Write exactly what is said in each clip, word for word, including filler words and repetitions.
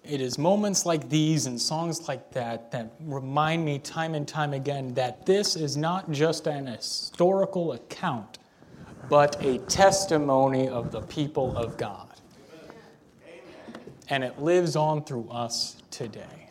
It is moments like these and songs like that that remind me time and time again that this is not just an historical account, but a testimony of the people of God. And it lives on through us today.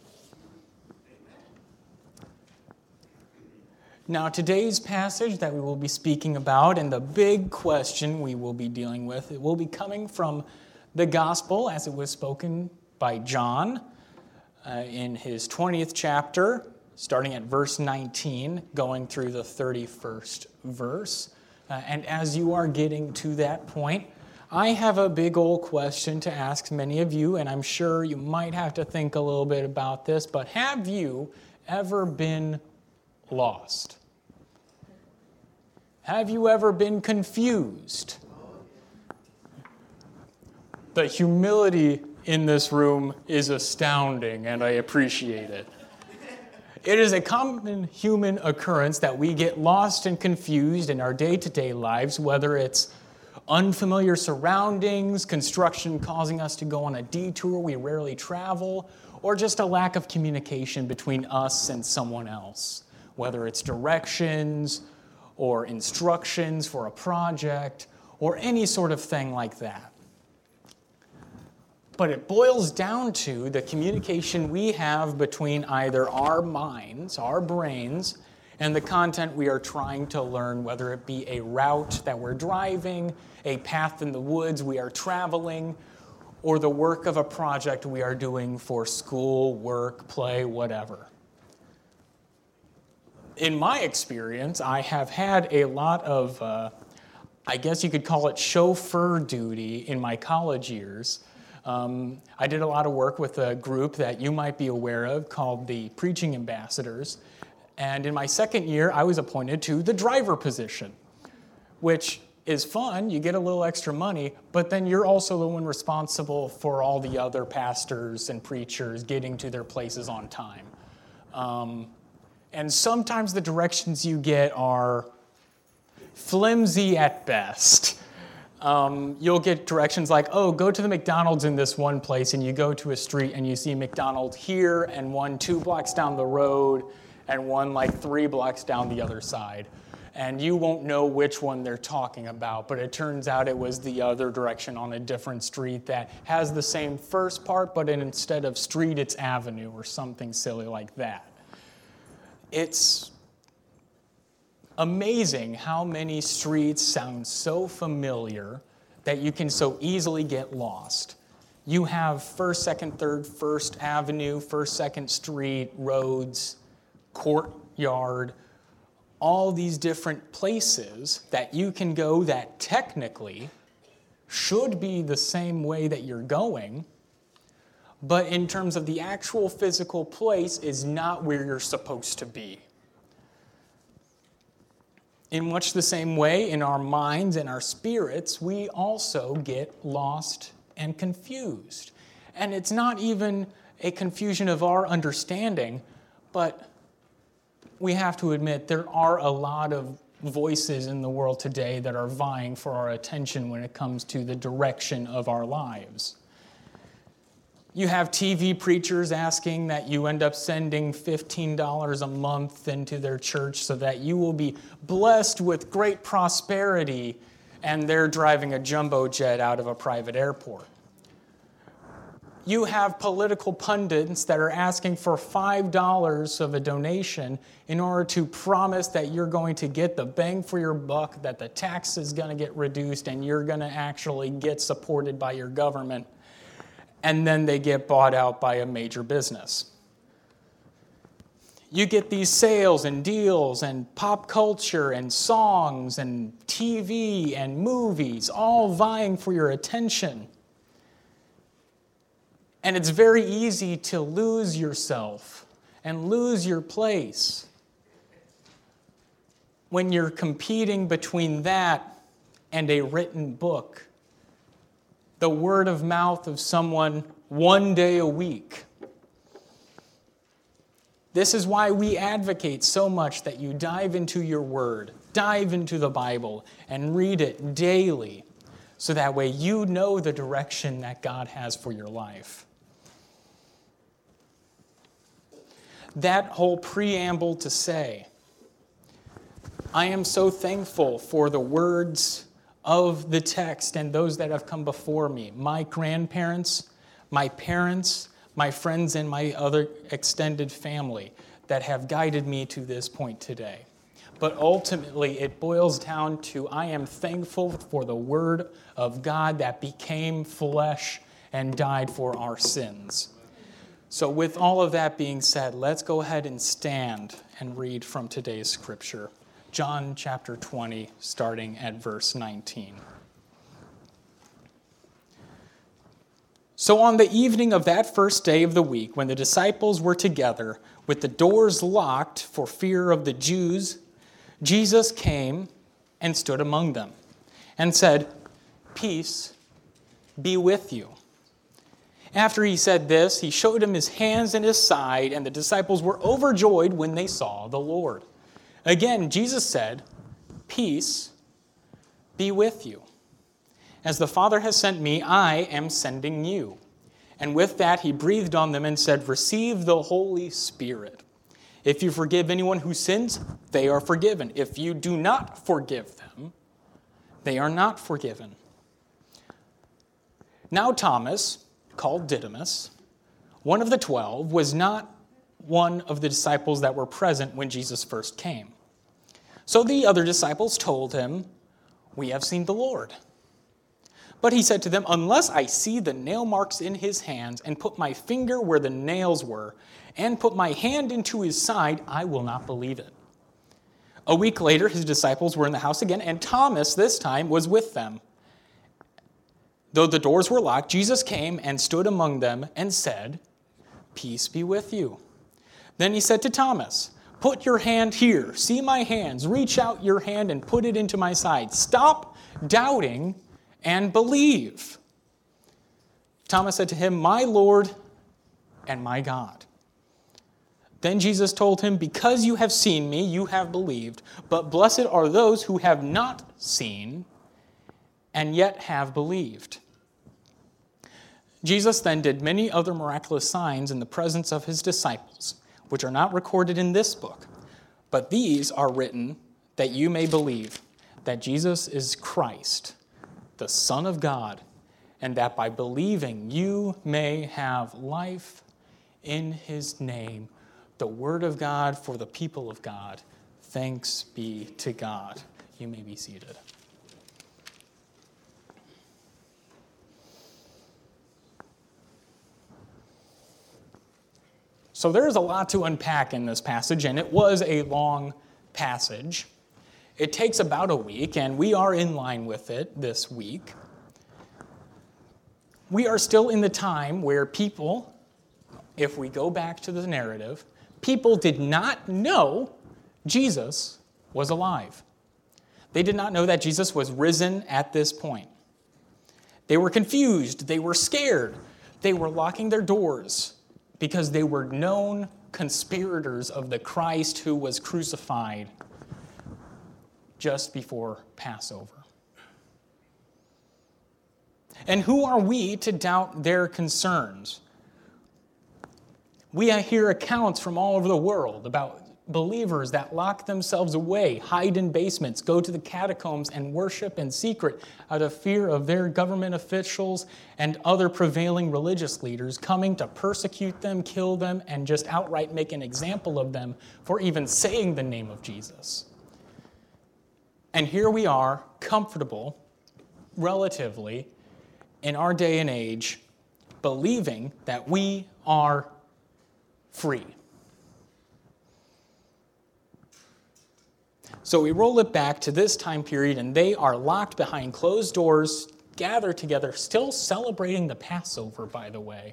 Now, today's passage that we will be speaking about and the big question we will be dealing with, it will be coming from the gospel as it was spoken by John uh, in his twentieth chapter, starting at verse nineteen, going through the thirty-first verse. Uh, and as you are getting to that point, I have a big old question to ask many of you, and I'm sure you might have to think a little bit about this, but have you ever been lost? Have you ever been confused? The humility in this room is astounding, and I appreciate it. It is a common human occurrence that we get lost and confused in our day-to-day lives, whether it's unfamiliar surroundings, construction causing us to go on a detour we rarely travel, or just a lack of communication between us and someone else, whether it's directions or instructions for a project or any sort of thing like that. But it boils down to the communication we have between either our minds, our brains, and the content we are trying to learn, whether it be a route that we're driving, a path in the woods we are traveling, or the work of a project we are doing for school, work, play, whatever. In my experience, I have had a lot of, uh, I guess you could call it chauffeur duty in my college years. Um, I did a lot of work with a group that you might be aware of called the Preaching Ambassadors. And in my second year, I was appointed to the driver position, which is fun. You get a little extra money, but then you're also the one responsible for all the other pastors and preachers getting to their places on time. Um, and sometimes the directions you get are flimsy at best. Um, you'll get directions like, oh, go to the McDonald's in this one place, and you go to a street and you see McDonald's here and one two blocks down the road and one like three blocks down the other side. And you won't know which one they're talking about, but it turns out it was the other direction on a different street that has the same first part, but instead of street, it's avenue or something silly like that. It's amazing how many streets sound so familiar that you can so easily get lost. You have first, second, third, first avenue, first, second street, roads, courtyard, all these different places that you can go that technically should be the same way that you're going, but in terms of the actual physical place is not where you're supposed to be. In much the same way, in our minds and our spirits, we also get lost and confused. And it's not even a confusion of our understanding, but we have to admit there are a lot of voices in the world today that are vying for our attention when it comes to the direction of our lives. You have T V preachers asking that you end up sending fifteen dollars a month into their church so that you will be blessed with great prosperity, and they're driving a jumbo jet out of a private airport. You have political pundits that are asking for five dollars of a donation in order to promise that you're going to get the bang for your buck, that the tax is going to get reduced, and you're going to actually get supported by your government. And then they get bought out by a major business. You get these sales and deals and pop culture and songs and T V and movies all vying for your attention. And it's very easy to lose yourself and lose your place when you're competing between that and a written book. The word of mouth of someone one day a week. This is why we advocate so much that you dive into your word, dive into the Bible, and read it daily, so that way you know the direction that God has for your life. that whole preamble to say, I am so thankful for the words of the text and those that have come before me. My grandparents, my parents, my friends, and my other extended family that have guided me to this point today. But ultimately, it boils down to I am thankful for the Word of God that became flesh and died for our sins. So with all of that being said, let's go ahead and stand and read from today's scripture. John chapter twenty, starting at verse nineteen. So on the evening of that first day of the week, when the disciples were together, with the doors locked for fear of the Jews, Jesus came and stood among them and said, "Peace be with you." After he said this, he showed him his hands and his side, and the disciples were overjoyed when they saw the Lord. Again, Jesus said, "Peace be with you. As the Father has sent me, I am sending you." And with that, he breathed on them and said, "Receive the Holy Spirit. If you forgive anyone who sins, they are forgiven. If you do not forgive them, they are not forgiven." Now Thomas, called Didymus, one of the twelve, was not one of the disciples that were present when Jesus first came. So the other disciples told him, "We have seen the Lord." But he said to them, "Unless I see the nail marks in his hands and put my finger where the nails were and put my hand into his side, I will not believe it." A week later, his disciples were in the house again, and Thomas this time was with them. Though the doors were locked, Jesus came and stood among them and said, "Peace be with you." Then he said to Thomas, "Put your hand here. See my hands. Reach out your hand and put it into my side. Stop doubting and believe." Thomas said to him, "My Lord and my God." Then Jesus told him, "Because you have seen me, you have believed. But blessed are those who have not seen and yet have believed." Jesus then did many other miraculous signs in the presence of his disciples, which are not recorded in this book. But these are written that you may believe that Jesus is Christ, the Son of God, and that by believing you may have life in his name. The word of God for the people of God. Thanks be to God. You may be seated. So there's a lot to unpack in this passage, and it was a long passage. It takes about a week, and we are in line with it this week. We are still in the time where people, if we go back to the narrative, people did not know Jesus was alive. They did not know that Jesus was risen at this point. They were confused. They were scared. They were locking their doors because they were known conspirators of the Christ who was crucified just before Passover. And who are we to doubt their concerns? We hear accounts from all over the world about believers that lock themselves away, hide in basements, go to the catacombs, and worship in secret out of fear of their government officials and other prevailing religious leaders coming to persecute them, kill them, and just outright make an example of them for even saying the name of Jesus. And here we are, comfortable, relatively, in our day and age, believing that we are free. So we roll it back to this time period, and they are locked behind closed doors, gathered together, still celebrating the Passover, by the way.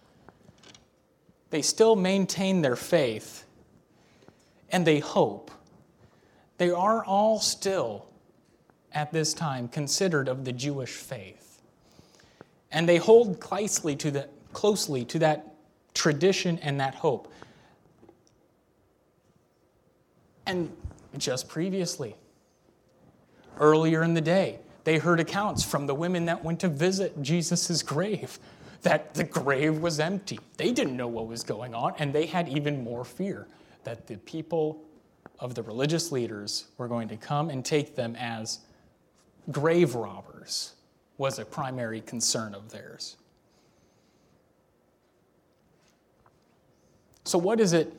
They still maintain their faith, and they hope. They are all still, at this time, considered of the Jewish faith. And they hold closely to, the, closely to that tradition and that hope. And just previously, earlier in the day, they heard accounts from the women that went to visit Jesus' grave. that the grave was empty. They didn't know what was going on, and they had even more fear that the people of the religious leaders were going to come and take them as grave robbers was a primary concern of theirs. So what is it,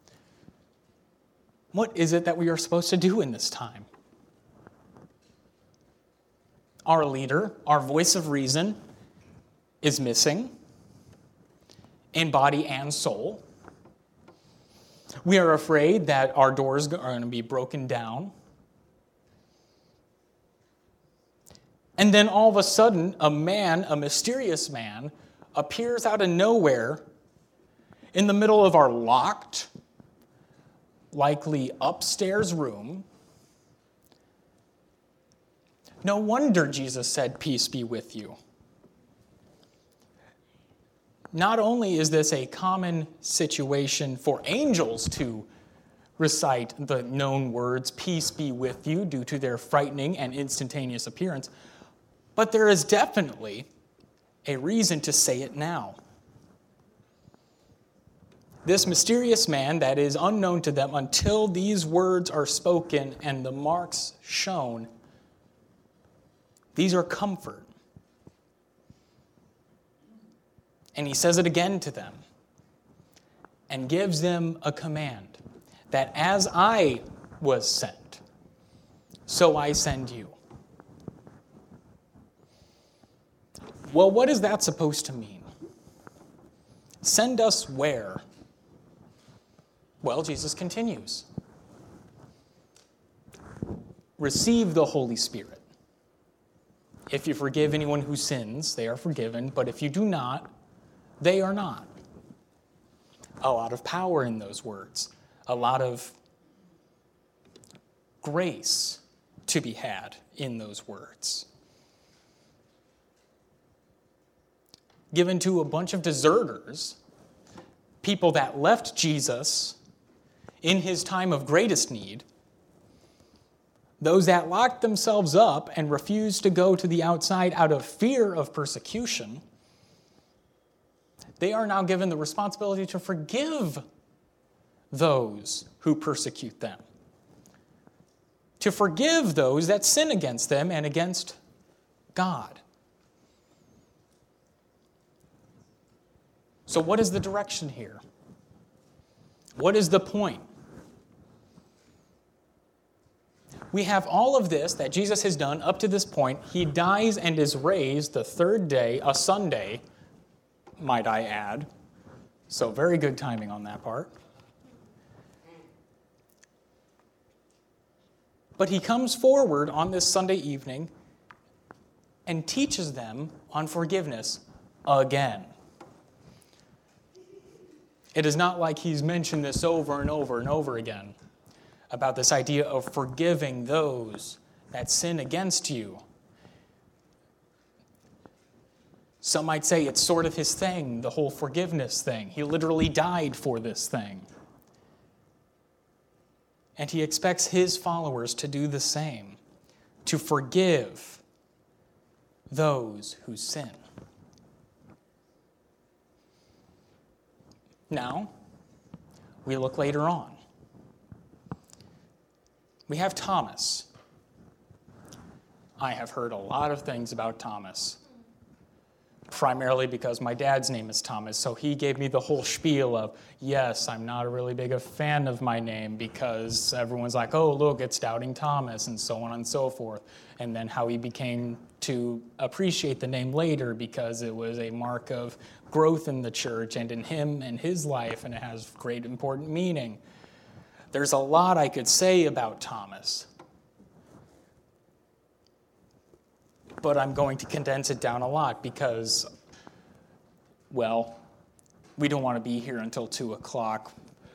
what is it that we are supposed to do in this time? Our leader, our voice of reason, is missing in body and soul. We are afraid that our doors are going to be broken down. And then all of a sudden, a man, a mysterious man, appears out of nowhere in the middle of our locked, likely upstairs room. No wonder Jesus said, "Peace be with you." Not only is this a common situation for angels to recite the known words, "Peace be with you," due to their frightening and instantaneous appearance, but there is definitely a reason to say it now. This mysterious man that is unknown to them until these words are spoken and the marks shown, these are comfort. And he says it again to them and gives them a command that as I was sent, so I send you. Well, what is that supposed to mean? Send us where? Well, Jesus continues. Receive the Holy Spirit. If you forgive anyone who sins, they are forgiven, but if you do not, they are not. A lot of power in those words. A lot of grace to be had in those words. Given to a bunch of deserters, people that left Jesus in his time of greatest need, those that locked themselves up and refused to go to the outside out of fear of persecution, they are now given the responsibility to forgive those who persecute them, to forgive those that sin against them and against God. So what is the direction here? What is the point? We have all of this that Jesus has done up to this point. He dies and is raised the third day, a Sunday, might I add. So very good timing on that part. But he comes forward on this Sunday evening and teaches them on forgiveness again. It is not like he's mentioned this over and over and over again about this idea of forgiving those that sin against you. Some might say it's sort of his thing, the whole forgiveness thing. He literally died for this thing. And he expects his followers to do the same, to forgive those who sin. Now, we look later on. We have Thomas. I have heard a lot of things about Thomas, primarily because my dad's name is Thomas, so he gave me the whole spiel of, yes, I'm not a really big a fan of my name because everyone's like, oh, look, it's Doubting Thomas, and so on and so forth. And then how he became to appreciate the name later because it was a mark of growth in the church and in him and his life, and it has great important meaning. There's a lot I could say about Thomas, but I'm going to condense it down a lot because, well, we don't want to be here until two o'clock.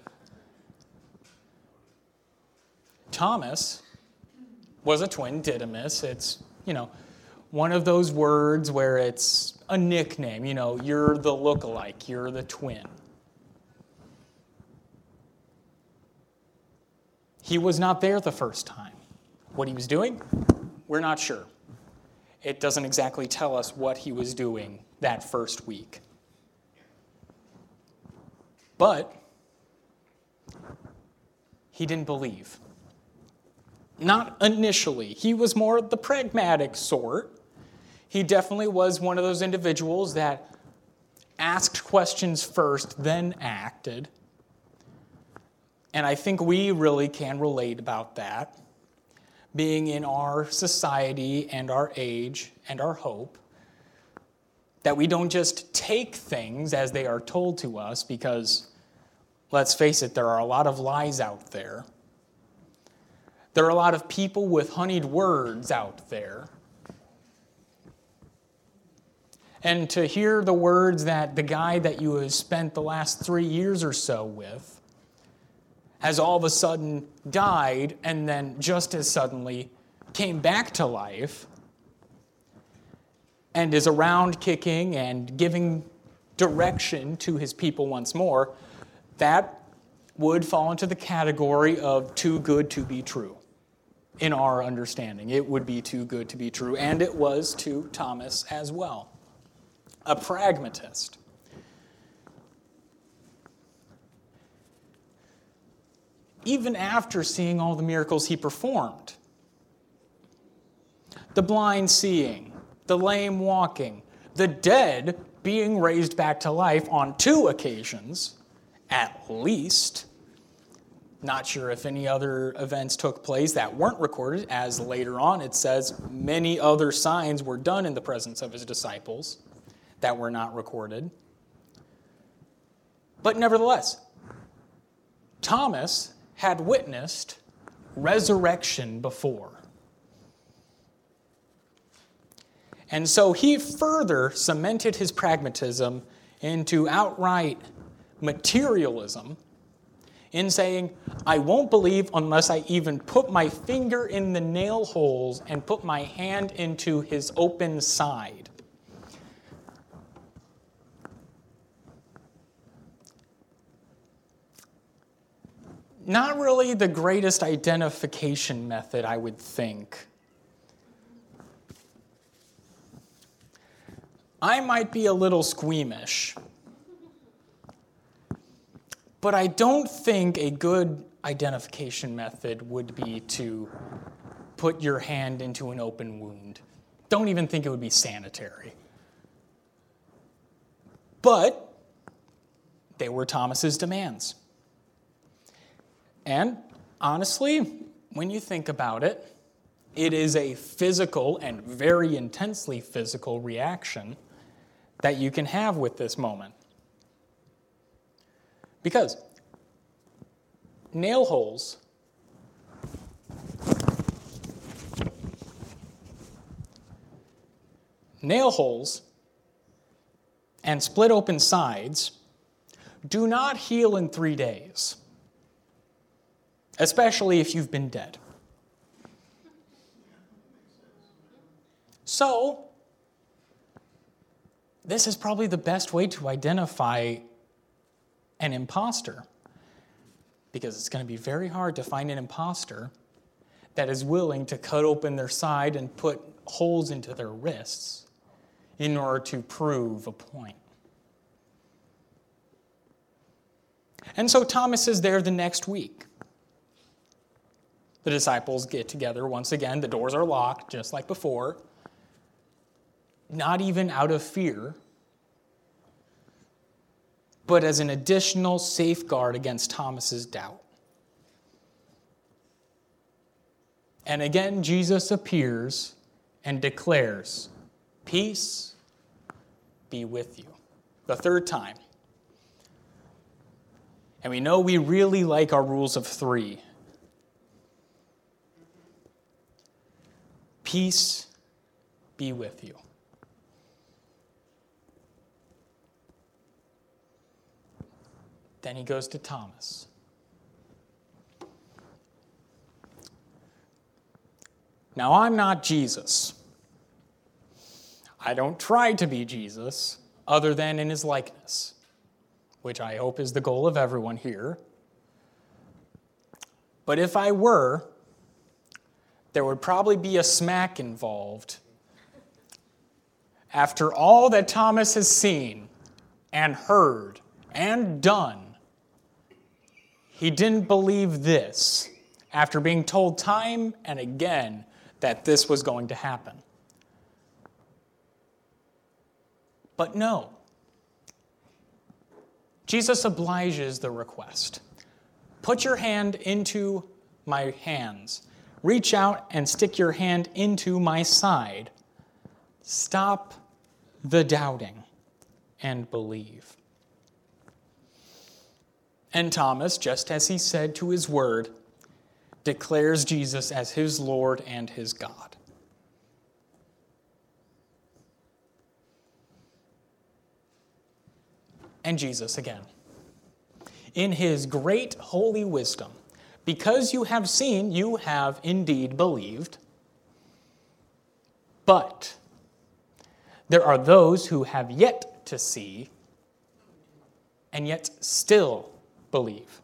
Thomas was a twin, Didymus. It's, you know, one of those words where it's a nickname. You know, you're the lookalike, you're the twin. He was not there the first time. What he was doing, we're not sure. It doesn't exactly tell us what he was doing that first week. But he didn't believe. Not initially. He was more the pragmatic sort. He definitely was one of those individuals that asked questions first, then acted. And I think we really can relate about that, being in our society and our age and our hope, that we don't just take things as they are told to us, because, let's face it, there are a lot of lies out there. There are a lot of people with honeyed words out there. And to hear the words that the guy that you have spent the last three years or so with has all of a sudden died and then just as suddenly came back to life and is around kicking and giving direction to his people once more, that would fall into the category of too good to be true. In our understanding, it would be too good to be true, and it was to Thomas as well. A pragmatist. Even after seeing all the miracles he performed, the blind seeing, the lame walking, the dead being raised back to life on two occasions, at least. Not sure if any other events took place that weren't recorded, as later on it says many other signs were done in the presence of his disciples that were not recorded. But nevertheless, Thomas had witnessed resurrection before. And so he further cemented his pragmatism into outright materialism in saying, I won't believe unless I even put my finger in the nail holes and put my hand into his open side. Not really the greatest identification method, I would think. I might be a little squeamish, but I don't think a good identification method would be to put your hand into an open wound. Don't even think it would be sanitary. But they were Thomas's demands. And honestly, when you think about it, it is a physical and very intensely physical reaction that you can have with this moment. Because nail holes nail holes and split open sides do not heal in three days, especially if you've been dead. So, this is probably the best way to identify an imposter, because it's going to be very hard to find an imposter that is willing to cut open their side and put holes into their wrists in order to prove a point. And so Thomas is there the next week. The disciples get together once again. The doors are locked, just like before. Not even out of fear, but as an additional safeguard against Thomas's doubt. And again, Jesus appears and declares, "Peace be with you." The third time. And we know we really like our rules of three. Peace be with you. Then he goes to Thomas. Now, I'm not Jesus. I don't try to be Jesus, other than in his likeness, which I hope is the goal of everyone here. But if I were, there would probably be a smack involved after all that Thomas has seen and heard and done, he didn't believe this after being told time and again that this was going to happen. But no, Jesus obliges the request. Put your hand into my hands. Reach out and stick your hand into my side. Stop the doubting and believe. And Thomas, just as he said to his word, declares Jesus as his Lord and his God. And Jesus again, in his great holy wisdom, because you have seen, you have indeed believed. But there are those who have yet to see and yet still believe.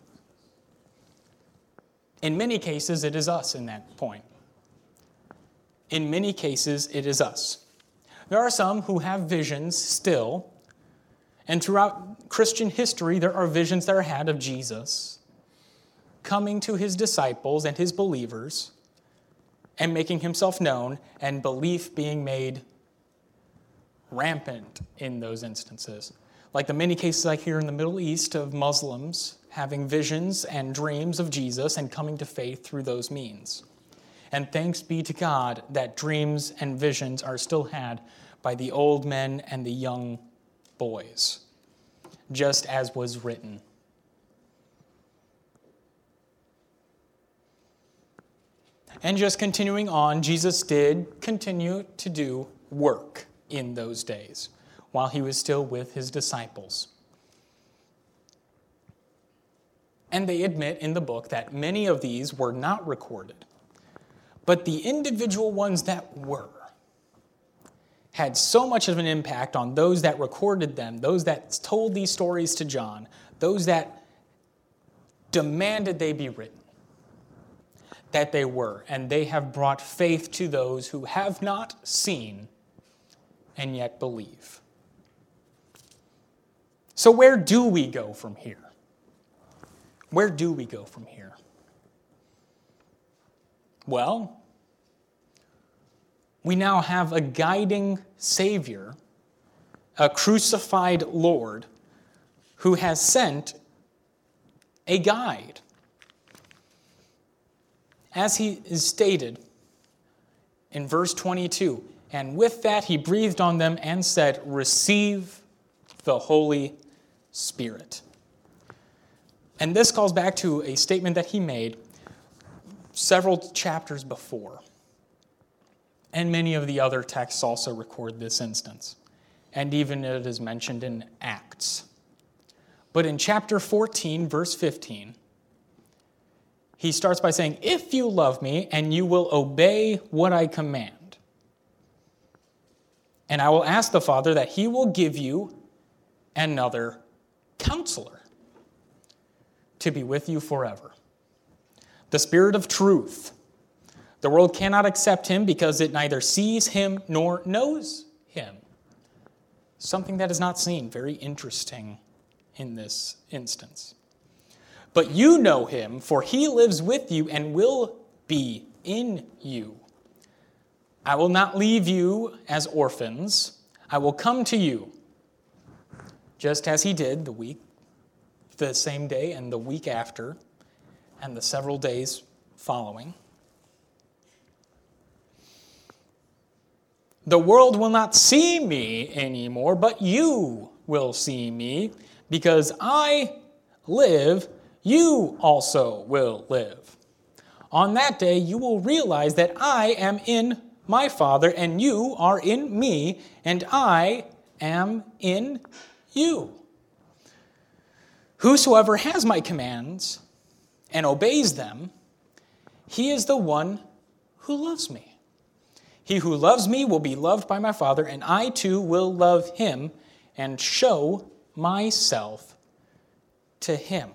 In many cases, it is us in that point. In many cases, it is us. There are some who have visions still, and throughout Christian history, there are visions that are had of Jesus coming to his disciples and his believers and making himself known, and belief being made rampant in those instances. Like the many cases I hear in the Middle East of Muslims having visions and dreams of Jesus and coming to faith through those means. And thanks be to God that dreams and visions are still had by the old men and the young boys, just as was written. And just continuing on, Jesus did continue to do work in those days while he was still with his disciples. And they admit in the book that many of these were not recorded, but the individual ones that were had so much of an impact on those that recorded them, those that told these stories to John, those that demanded they be written, that they were, and they have brought faith to those who have not seen and yet believe. So where do we go from here? Where do we go from here? Well, we now have a guiding Savior, a crucified Lord, who has sent a guide. As he is stated in verse twenty-two, and with that he breathed on them and said, "Receive the Holy Spirit." And this calls back to a statement that he made several chapters before. And many of the other texts also record this instance. And even it is mentioned in Acts. But in chapter fourteen, verse fifteen, he starts by saying, "If you love me and you will obey what I command, and I will ask the Father that he will give you another counselor to be with you forever. The Spirit of truth. The world cannot accept him because it neither sees him nor knows him." Something that is not seen. Very interesting in this instance. "But you know him, for he lives with you and will be in you. I will not leave you as orphans. I will come to you." Just as he did the week, the same day and the week after, and the several days following. "The world will not see me anymore, but you will see me. Because I live, you also will live. On that day, you will realize that I am in my Father, and you are in me, and I am in you. Whosoever has my commands and obeys them, he is the one who loves me. He who loves me will be loved by my Father, and I too will love him and show myself to him."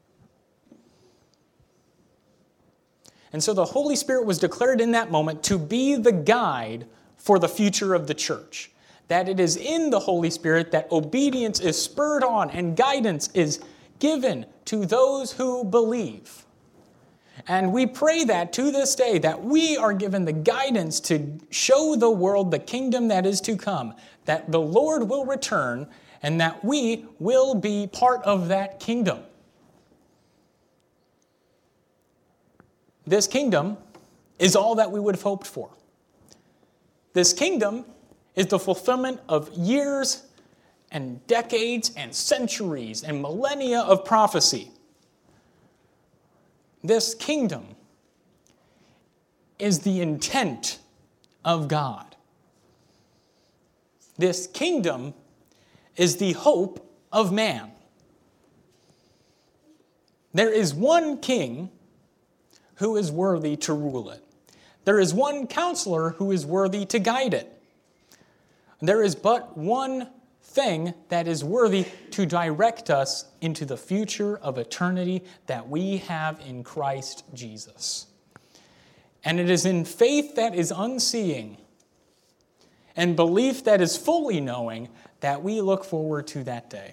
And so the Holy Spirit was declared in that moment to be the guide for the future of the church. that it is in the Holy Spirit that obedience is spurred on and guidance is given to those who believe. And we pray that to this day, that we are given the guidance to show the world the kingdom that is to come, that the Lord will return, and that we will be part of that kingdom. This kingdom is all that we would have hoped for. This kingdom is the fulfillment of years and decades and centuries and millennia of prophecy. This kingdom is the intent of God. This kingdom is the hope of man. There is one king who is worthy to rule it. There is one counselor who is worthy to guide it. There is but one thing that is worthy to direct us into the future of eternity that we have in Christ Jesus. And it is in faith that is unseeing and belief that is fully knowing that we look forward to that day.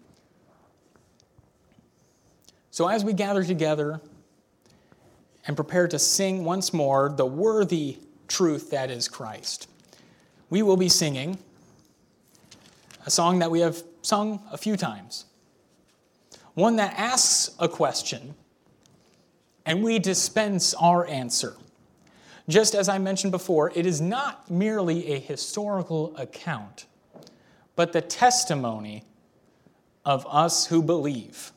So as we gather together and prepare to sing once more the worthy truth that is Christ, we will be singing a song that we have sung a few times. One that asks a question, and we dispense our answer. Just as I mentioned before, it is not merely a historical account, but the testimony of us who believe.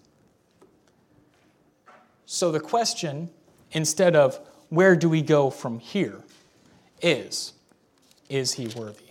So the question, instead of where do we go from here, is, is he worthy?